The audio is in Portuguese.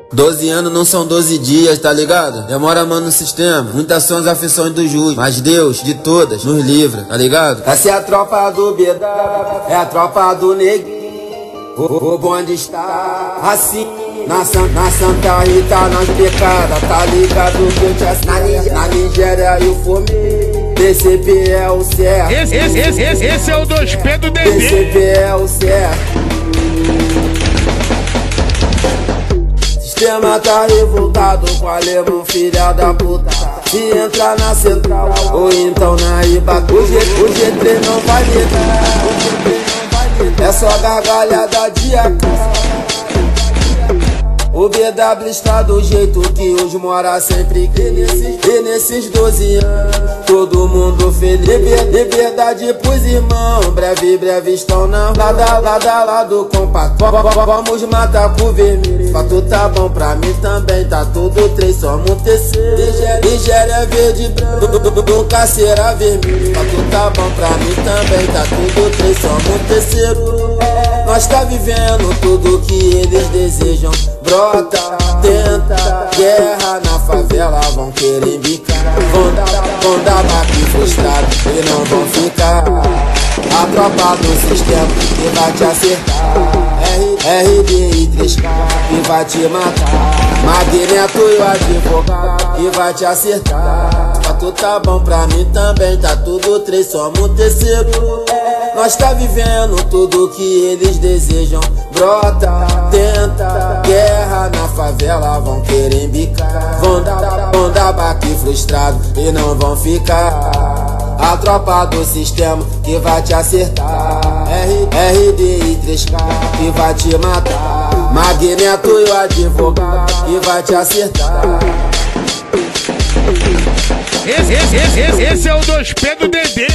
12 anos não são 12 dias, tá ligado? Demora, mano, no sistema. Muitas são as aflições do juiz, mas Deus, de todas, nos livra, tá ligado? Essa é a tropa do BW, é a tropa do neguinho. O bonde está assim, na Santa Rita, nas pecadas, tá ligado que eu te assino. Na Nigéria eu fomei, PCP é o certo. Esse é o 2P do Dedê. PCP é o certo. Sistema tá revoltado com alemão, filha da puta. Se entrar na central ou então na IBA, o G3 não vai lidar. É só gargalhada de AK. O BW está do jeito que os mora sempre que nesses 12 anos todo mundo feliz. Liberdade pros irmãos, breve estão na lado compacto. Vamos matar pro vermelho. Fato tá bom pra mim também, tá tudo 3, somos terceiro. Nigéria verde e branco, nunca será vermelho. Fato tá bom pra mim também, tá tudo 3, somos terceiro. Nós tá vivendo tudo que eles desejam. Brota, tenta, guerra na favela, vão querer embicar. Vão dar baque frustrado e não vão ficar. A tropa do sistema que vai te acertar. RD e 3K que vai te matar. Magneto e o advogado que vai te acertar. Fato tá bom pra mim também, tá tudo 3, somos terceiro. Nós tá vivendo tudo que eles desejam. Brota, tenta, guerra na favela, vão querer embicar. Vão dar baque frustrado e não vão ficar. A tropa do sistema que vai te acertar. RD e 3K que vai te matar. Magneto e o advogado que vai te acertar. Esse é o 2P do Dedê.